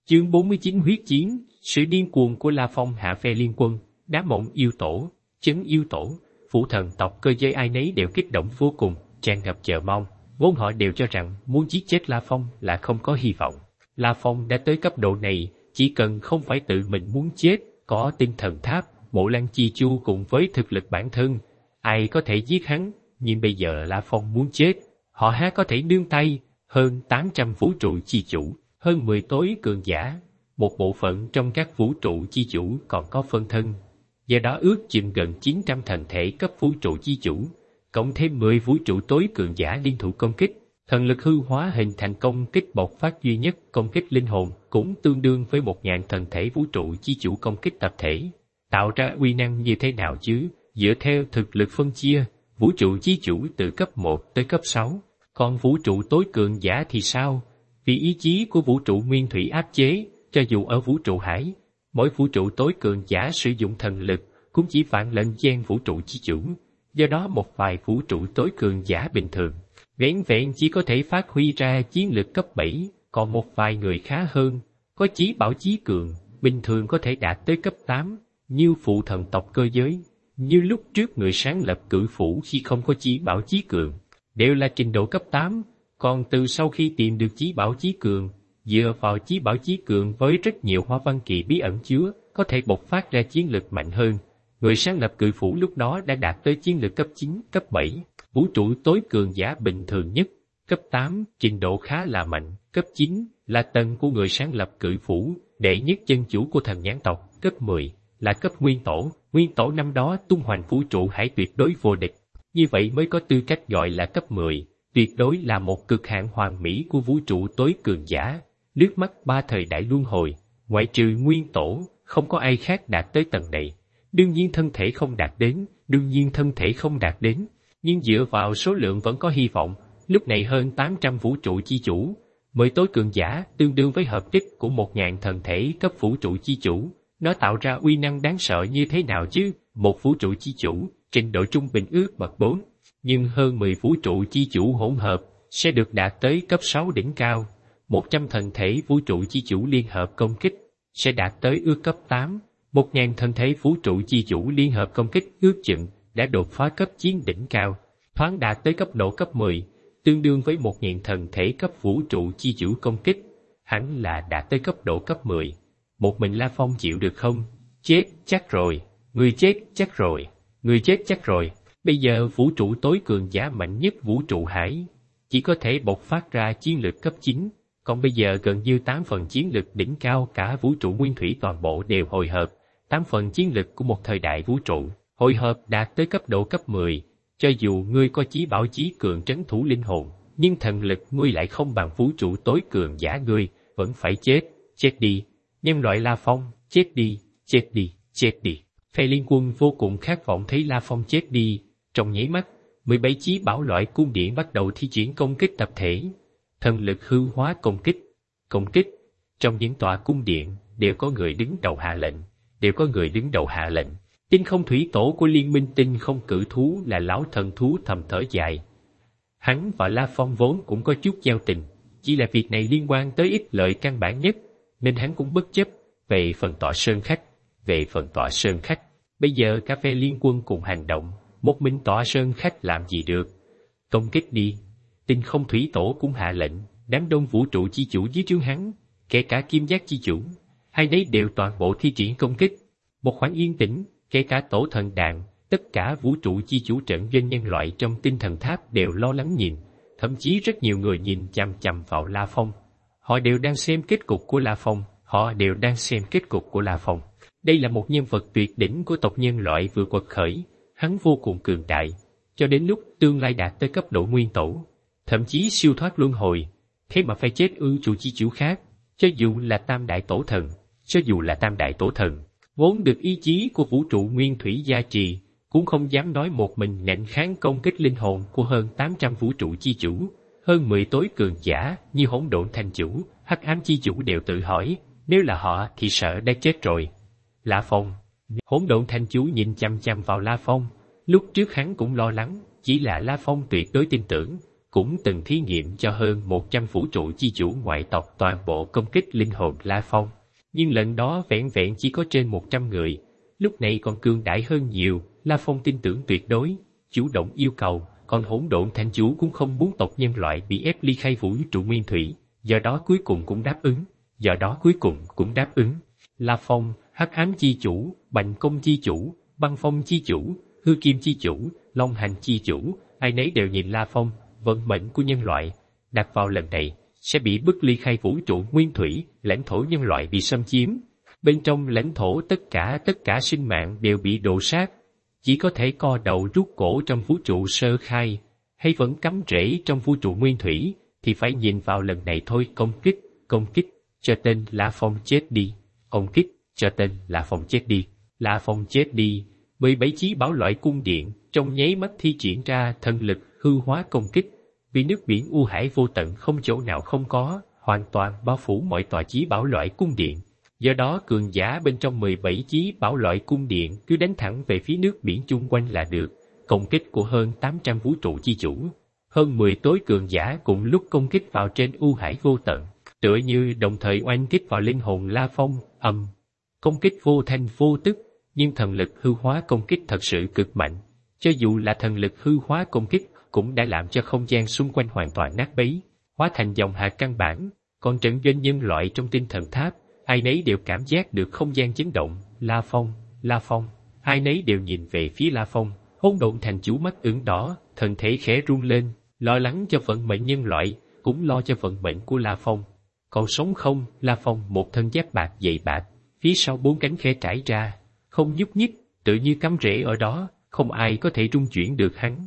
Chương 49 huyết chiến, sự điên cuồng của La Phong hạ phe liên quân, đá mộng yêu tổ, chấn yêu tổ, phụ thần tộc Cơ Giới ai nấy đều kích động vô cùng, tràn ngập chờ mong. Vốn họ đều cho rằng muốn giết chết La Phong là không có hy vọng. La Phong đã tới cấp độ này, chỉ cần không phải tự mình muốn chết, có tinh thần tháp, Mộ Lăng Chi Chu cùng với thực lực bản thân, ai có thể giết hắn, nhưng bây giờ La Phong muốn chết, họ há có thể nương tay, hơn 800 vũ trụ chi chủ, hơn 10 tối cường giả, một bộ phận trong các vũ trụ chi chủ còn có phân thân, do đó ước chừng gần 900 thần thể cấp vũ trụ chi chủ, cộng thêm 10 vũ trụ tối cường giả liên thủ công kích, thần lực hư hóa hình thành công kích bộc phát duy nhất công kích linh hồn cũng tương đương với 1000 thần thể vũ trụ chi chủ công kích tập thể. Tạo ra uy năng như thế nào chứ? Dựa theo thực lực phân chia, vũ trụ chi chủ từ cấp 1 tới cấp 6, còn vũ trụ tối cường giả thì sao? Vì ý chí của vũ trụ nguyên thủy áp chế, cho dù ở vũ trụ hải, mỗi vũ trụ tối cường giả sử dụng thần lực cũng chỉ vạn lệnh gian vũ trụ chi chủ, do đó một vài vũ trụ tối cường giả bình thường vẻn vẹn chỉ có thể phát huy ra chiến lực cấp 7, còn một vài người khá hơn, có chí bảo chí cường, bình thường có thể đạt tới cấp 8, như phụ thần tộc Cơ Giới, như lúc trước người sáng lập Cự Phủ khi không có chí bảo chí cường, đều là trình độ cấp 8, còn từ sau khi tìm được chí bảo chí cường, dựa vào chí bảo chí cường với rất nhiều hoa văn kỳ bí ẩn chứa, có thể bộc phát ra chiến lực mạnh hơn. Người sáng lập Cự Phủ lúc đó đã đạt tới chiến lực cấp 9, cấp 7, vũ trụ tối cường giả bình thường nhất, cấp 8, trình độ khá là mạnh, cấp 9 là tầng của người sáng lập Cự Phủ, đệ nhất chân chủ của thần nhãn tộc, cấp 10 là cấp nguyên tổ năm đó tung hoành vũ trụ hải tuyệt đối vô địch, như vậy mới có tư cách gọi là cấp 10, tuyệt đối là một cực hạn hoàn mỹ của vũ trụ tối cường giả, lướt mắt 3 thời đại luân hồi, ngoại trừ nguyên tổ, không có ai khác đạt tới tầng này. Đương nhiên thân thể không đạt đến, nhưng dựa vào số lượng vẫn có hy vọng, lúc này hơn 800 vũ trụ chi chủ, 10 tối cường giả tương đương với hợp tích của 1000 thần thể cấp vũ trụ chi chủ, nó tạo ra uy năng đáng sợ như thế nào chứ? Một vũ trụ chi chủ, trình độ trung bình ước bậc 4, nhưng hơn 10 vũ trụ chi chủ hỗn hợp sẽ được đạt tới cấp 6 đỉnh cao, 100 thần thể vũ trụ chi chủ liên hợp công kích sẽ đạt tới ước cấp 8. 1000 thần thể vũ trụ chi chủ liên hợp công kích ước chừng đã đột phá cấp chiến đỉnh cao, thoáng đạt tới cấp độ cấp 10, tương đương với 1000 thần thể cấp vũ trụ chi chủ công kích, hẳn là đạt tới cấp độ cấp 10. Một mình La Phong chịu được không? Chết chắc rồi, người chết chắc rồi. Bây giờ vũ trụ tối cường giả mạnh nhất vũ trụ hải chỉ có thể bộc phát ra chiến lực cấp 9, còn bây giờ gần như 8 phần chiến lực đỉnh cao cả vũ trụ nguyên thủy toàn bộ đều hồi hợp, 8 phần chiến lực của một thời đại vũ trụ, hồi hợp đạt tới cấp độ cấp 10, cho dù ngươi có chí bảo chí cường trấn thủ linh hồn, nhưng thần lực ngươi lại không bằng vũ trụ tối cường giả ngươi, vẫn phải chết đi, nhân loại La Phong, chết đi. Phe liên quân vô cùng khát vọng thấy La Phong chết đi, trong nháy mắt, 17 chí bảo loại cung điện bắt đầu thi triển công kích tập thể, thần lực hư hóa công kích, trong những tòa cung điện đều có người đứng đầu hạ lệnh, Tinh Không Thủy Tổ của Liên minh Tinh Không Cự Thú là lão thần thú thầm thở dài. Hắn và La Phong vốn cũng có chút giao tình, chỉ là việc này liên quan tới ích lợi căn bản nhất, nên hắn cũng bất chấp. Về phần tọa sơn khách, bây giờ cả phe liên quân cùng hành động, một mình tọa sơn khách làm gì được? Công kích đi. Tinh Không Thủy Tổ cũng hạ lệnh, đám đông vũ trụ chi chủ dưới trướng hắn, kể cả Kim Giác chi chủ, hai nấy đều toàn bộ thi triển công kích. Một khoảng yên tĩnh, kể cả tổ thần đàn, tất cả vũ trụ chi chủ trận doanh nhân loại trong tinh thần tháp đều lo lắng nhìn, thậm chí rất nhiều người nhìn chằm chằm vào La Phong. Họ đều đang xem kết cục của La Phong. Đây là một nhân vật tuyệt đỉnh của tộc nhân loại vừa quật khởi, hắn vô cùng cường đại, cho đến lúc tương lai đạt tới cấp độ nguyên tổ, thậm chí siêu thoát luân hồi, thế mà phải chết ư chủ chi chủ khác, cho dù là tam đại tổ thần, vốn được ý chí của vũ trụ nguyên thủy gia trì, cũng không dám nói một mình nện kháng công kích linh hồn của hơn 800 vũ trụ chi chủ, hơn 10 tối cường giả như Hỗn Độn Thanh Chủ, Hắc Ám chi chủ đều tự hỏi, nếu là họ thì sợ đã chết rồi. La Phong. Hỗn Độn Thanh Chủ nhìn chằm chằm vào La Phong, lúc trước hắn cũng lo lắng, chỉ là La Phong tuyệt đối tin tưởng, cũng từng thí nghiệm cho hơn 100 vũ trụ chi chủ ngoại tộc toàn bộ công kích linh hồn La Phong. Nhưng lần đó vẹn vẹn chỉ có trên 100 người, lúc này còn cường đại hơn nhiều. La Phong tin tưởng tuyệt đối, chủ động yêu cầu, còn hỗn độn thanh chủ cũng không muốn tộc nhân loại bị ép ly khai vũ trụ nguyên thủy, do đó cuối cùng cũng đáp ứng. La Phong, Hắc Ám chi chủ, Bành Công chi chủ, Băng Phong chi chủ, Hư Kim chi chủ, Long Hành chi chủ, ai nấy đều nhìn La Phong, vận mệnh của nhân loại đặt vào lần này sẽ bị bức ly khai vũ trụ nguyên thủy, lãnh thổ nhân loại bị xâm chiếm. Bên trong lãnh thổ tất cả sinh mạng đều bị đồ sát, chỉ có thể co đầu rút cổ trong vũ trụ sơ khai, hay vẫn cắm rễ trong vũ trụ nguyên thủy, thì phải nhìn vào lần này thôi. Công kích, cho tên La Phong chết đi. Công kích, cho tên La Phong chết đi. La Phong chết đi. 17 chí bảo loại cung điện trong nháy mắt thi triển ra thần lực hư hóa công kích, vì nước biển u hải vô tận không chỗ nào không có, hoàn toàn bao phủ mọi tòa chí bảo loại cung điện. Do đó cường giả bên trong 17 chí bảo loại cung điện cứ đánh thẳng về phía nước biển chung quanh là được. Công kích của hơn 800 vũ trụ chi chủ, hơn 10 tối cường giả cùng lúc công kích vào trên u hải vô tận, tựa như đồng thời oanh kích vào linh hồn La Phong. Công kích vô thanh vô tức, nhưng thần lực hư hóa công kích thật sự cực mạnh. Cho dù là thần lực hư hóa công kích cũng đã làm cho không gian xung quanh hoàn toàn nát bấy, hóa thành dòng hạ căn bản. Còn trận doanh nhân loại trong tinh thần tháp, ai nấy đều cảm giác được không gian chấn động. La Phong, ai nấy đều nhìn về phía La Phong. Hỗn độn thành chủ mắt ửng đỏ, thân thể khẽ run lên, lo lắng cho vận mệnh nhân loại, cũng lo cho vận mệnh của La Phong. Còn sống không? La Phong một thân giáp bạc dày bạc, phía sau 4 cánh khẽ trải ra, không nhúc nhích, tự như cắm rễ ở đó, không ai có thể rung chuyển được hắn.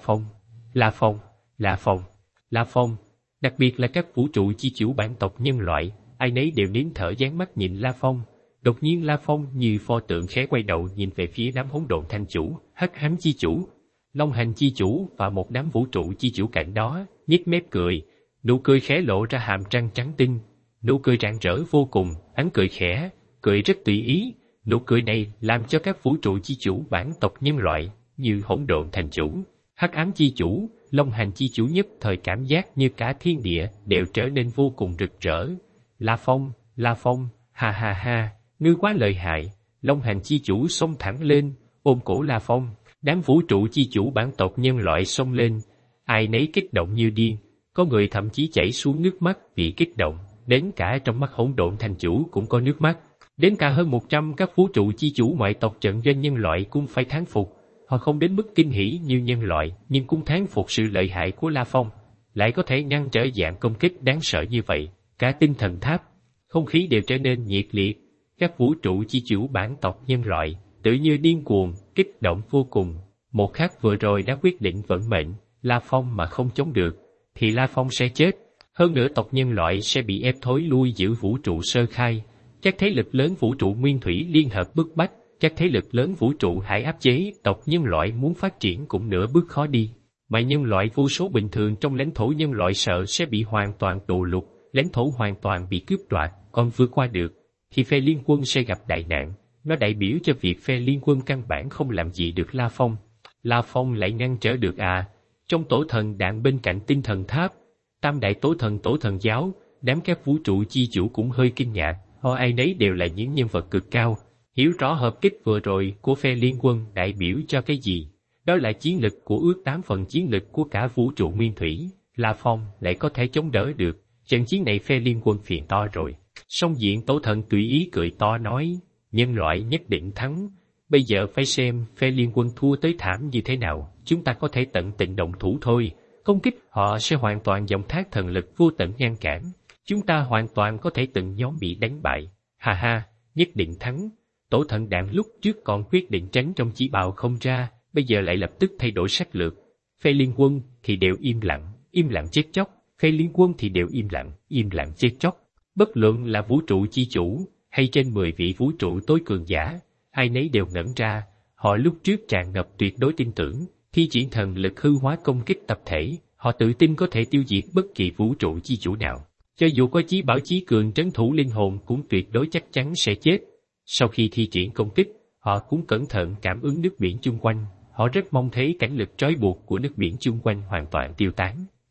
La Phong, đặc biệt là các vũ trụ chi chủ bản tộc nhân loại, ai nấy đều nín thở dán mắt nhìn La Phong. Đột nhiên La Phong như pho tượng khẽ quay đầu nhìn về phía đám hỗn độn thanh chủ, Hắc Ám chi chủ, Long Hành chi chủ và một đám vũ trụ chi chủ cạnh đó, nhếch mép cười, nụ cười khẽ lộ ra hàm răng trắng tinh, nụ cười rạng rỡ vô cùng. Hắn cười khẽ, cười rất tùy ý. Nụ cười này làm cho các vũ trụ chi chủ bản tộc nhân loại như hỗn độn thành chủ, Hắc Ám chi chủ, Long Hành chi chủ nhất thời cảm giác như cả thiên địa đều trở nên vô cùng rực rỡ. La Phong, ha ha ha, ngươi quá lợi hại. Long Hành chi chủ xông thẳng lên, ôm cổ La Phong. Đám vũ trụ chi chủ bản tộc nhân loại xông lên, ai nấy kích động như điên, có người thậm chí chảy xuống nước mắt vì kích động, đến cả trong mắt hỗn độn thành chủ cũng có nước mắt. Đến cả hơn 100 các vũ trụ chi chủ ngoại tộc trận doanh nhân loại cũng phải thán phục. Họ không đến mức kinh hỉ như nhân loại, nhưng cũng thán phục sự lợi hại của La Phong, lại có thể ngăn trở dạng công kích đáng sợ như vậy. Cả tinh thần tháp, không khí đều trở nên nhiệt liệt. Các vũ trụ chi chủ bản tộc nhân loại tự như điên cuồng, kích động vô cùng. Một khắc vừa rồi đã quyết định vận mệnh, La Phong mà không chống được, thì La Phong sẽ chết. Hơn nữa tộc nhân loại sẽ bị ép thối lui giữ vũ trụ sơ khai. Các thế lực lớn vũ trụ nguyên thủy liên hợp bức bách, các thế lực lớn vũ trụ hải áp chế tộc nhân loại muốn phát triển cũng nửa bước khó đi. Mà nhân loại vô số bình thường trong lãnh thổ nhân loại sợ sẽ bị hoàn toàn đổ lục, lãnh thổ hoàn toàn bị cướp đoạt, còn vượt qua được, thì phe liên quân sẽ gặp đại nạn. Nó đại biểu cho việc phe liên quân căn bản không làm gì được La Phong. La Phong lại ngăn trở được à? Trong tổ thần đạn bên cạnh tinh thần tháp, tam đại tổ thần giáo, đám các vũ trụ chi chủ cũng hơi kinh ngạc. Họ ai nấy đều là những nhân vật cực cao, hiểu rõ hợp kích vừa rồi của phe liên quân đại biểu cho cái gì. Đó là chiến lực của ước 8 phần chiến lực của cả vũ trụ nguyên thủy. La Phong lại có thể chống đỡ được. Trận chiến này phe liên quân phiền to rồi. Song diện tổ thần tùy ý cười to nói, nhân loại nhất định thắng. Bây giờ phải xem phe liên quân thua tới thảm như thế nào. Chúng ta có thể tận tình động thủ thôi. Công kích họ sẽ hoàn toàn dòng thác thần lực vô tận ngăn cản. Chúng ta hoàn toàn có thể từng nhóm bị đánh bại. Ha ha, nhất định thắng. Tổ thần đạn lúc trước còn quyết định tránh trong chỉ bào không ra, bây giờ lại lập tức thay đổi sách lược. Phe liên quân thì đều im lặng chết chóc. Phe liên quân thì đều im lặng chết chóc. Bất luận là vũ trụ chi chủ, hay trên 10 vị vũ trụ tối cường giả, ai nấy đều ngẩn ra. Họ lúc trước tràn ngập tuyệt đối tin tưởng, thi triển thần lực hư hóa công kích tập thể, họ tự tin có thể tiêu diệt bất kỳ vũ trụ chi chủ nào. Cho dù có chí bảo chí cường trấn thủ linh hồn cũng tuyệt đối chắc chắn sẽ chết. Sau khi thi triển công kích, họ cũng cẩn thận cảm ứng nước biển chung quanh. Họ rất mong thấy cảnh lực trói buộc của nước biển chung quanh hoàn toàn tiêu tán.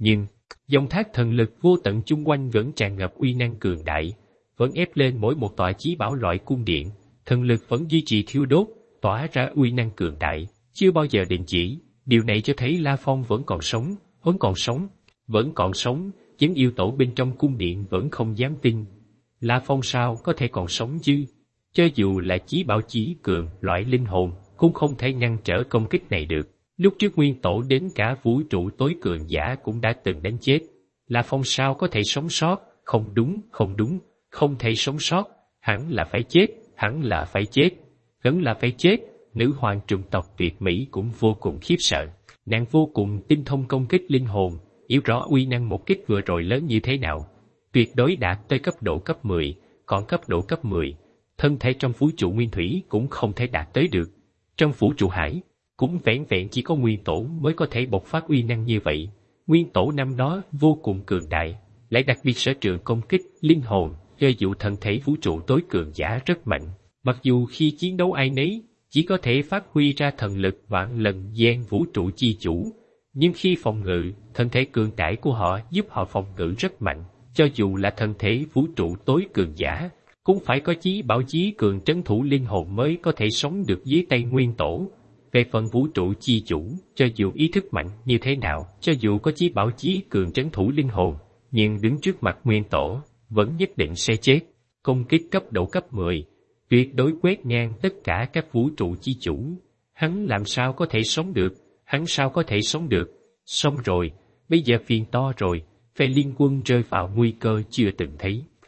Nhưng, dòng thác thần lực vô tận chung quanh vẫn tràn ngập uy năng cường đại, vẫn ép lên mỗi một tòa chí bảo loại cung điện, thần lực vẫn duy trì thiêu đốt, tỏa ra uy năng cường đại, chưa bao giờ đình chỉ. Điều này cho thấy La Phong vẫn còn sống, vẫn còn sống, chính yêu tổ bên trong cung điện vẫn không dám tin. La Phong sao có thể còn sống chứ? Cho dù là chí bảo chí cường loại linh hồn, cũng không thể ngăn trở công kích này được. Lúc trước nguyên tổ đến cả vũ trụ tối cường giả cũng đã từng đánh chết. La Phong sao có thể sống sót? Không đúng, không thể sống sót, hẳn là phải chết, vẫn là phải chết. Nữ hoàng trùng tộc tuyệt mỹ cũng vô cùng khiếp sợ. Nàng vô cùng tinh thông công kích linh hồn, hiểu rõ uy năng một kích vừa rồi lớn như thế nào. Tuyệt đối đạt tới cấp độ cấp 10, còn cấp độ cấp 10, thân thể trong vũ trụ nguyên thủy cũng không thể đạt tới được. Trong vũ trụ hải, cũng vẹn vẹn chỉ có nguyên tổ mới có thể bộc phát uy năng như vậy. Nguyên tổ năm đó vô cùng cường đại, lại đặc biệt sở trường công kích linh hồn, cho dù thân thể vũ trụ tối cường giả rất mạnh. Mặc dù khi chiến đấu ai nấy, chỉ có thể phát huy ra thần lực vạn lần gian vũ trụ chi chủ, nhưng khi phòng ngự, thân thể cường đại của họ giúp họ phòng ngự rất mạnh. Cho dù là thân thể vũ trụ tối cường giả, cũng phải có chí bảo chí cường trấn thủ linh hồn mới có thể sống được dưới tay nguyên tổ. Về phần vũ trụ chi chủ, cho dù ý thức mạnh như thế nào, cho dù có chí bảo chí cường trấn thủ linh hồn, nhưng đứng trước mặt nguyên tổ, vẫn nhất định sẽ chết. Công kích cấp độ cấp 10, tuyệt đối quét ngang tất cả các vũ trụ chi chủ. Hắn làm sao có thể sống được? Xong rồi, bây giờ phiền to rồi, phe liên quân rơi vào nguy cơ chưa từng thấy.